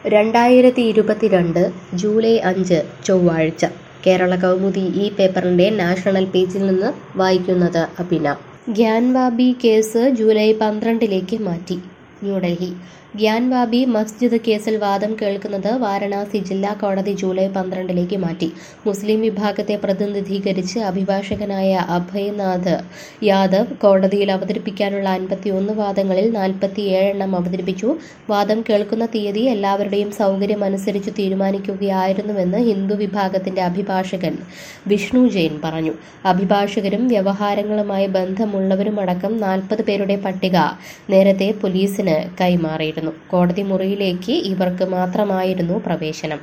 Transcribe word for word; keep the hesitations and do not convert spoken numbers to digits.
രണ്ടായിരത്തി ഇരുപത്തിരണ്ട് ജൂലൈ അഞ്ച് ചൊവ്വാഴ്ച കേരള കൗമുദി ഈ പേപ്പറിന്റെ നാഷണൽ പേജിൽ നിന്ന് വായിക്കുന്നത് അഭിന. ഗ്യാൻവാബി കേസ് ജൂലൈ പന്ത്രണ്ടിലേക്ക് മാറ്റി. ന്യൂഡൽഹി. ഗ്യാൻവാബി മസ്ജിദ് കേസിൽ വാദം കേൾക്കുന്നത് വാരണാസി ജില്ലാ കോടതി ജൂലൈ പന്ത്രണ്ടിലേക്ക് മാറ്റി. മുസ്ലിം വിഭാഗത്തെ പ്രതിനിധീകരിച്ച് അഭിഭാഷകനായ അഭയ്നാഥ് യാദവ് കോടതിയിൽ അവതരിപ്പിക്കാനുള്ള അൻപത്തിയൊന്ന് വാദങ്ങളിൽ നാൽപ്പത്തിയേഴെണ്ണം അവതരിപ്പിച്ചു. വാദം കേൾക്കുന്ന തീയതി എല്ലാവരുടെയും സൗകര്യമനുസരിച്ച് തീരുമാനിക്കുകയായിരുന്നുവെന്ന് ഹിന്ദു വിഭാഗത്തിന്റെ അഭിഭാഷകൻ വിഷ്ണു ജെയിൻ പറഞ്ഞു. അഭിഭാഷകരും വ്യവഹാരങ്ങളുമായി ബന്ധമുള്ളവരുമടക്കം നാൽപ്പത് പേരുടെ പട്ടിക നേരത്തെ പോലീസിന് കൈമാറിയിരുന്നു. കോടതി മുറിയിലേക്ക് ഇവർക്ക് മാത്രമായിരുന്നു പ്രവേശനം.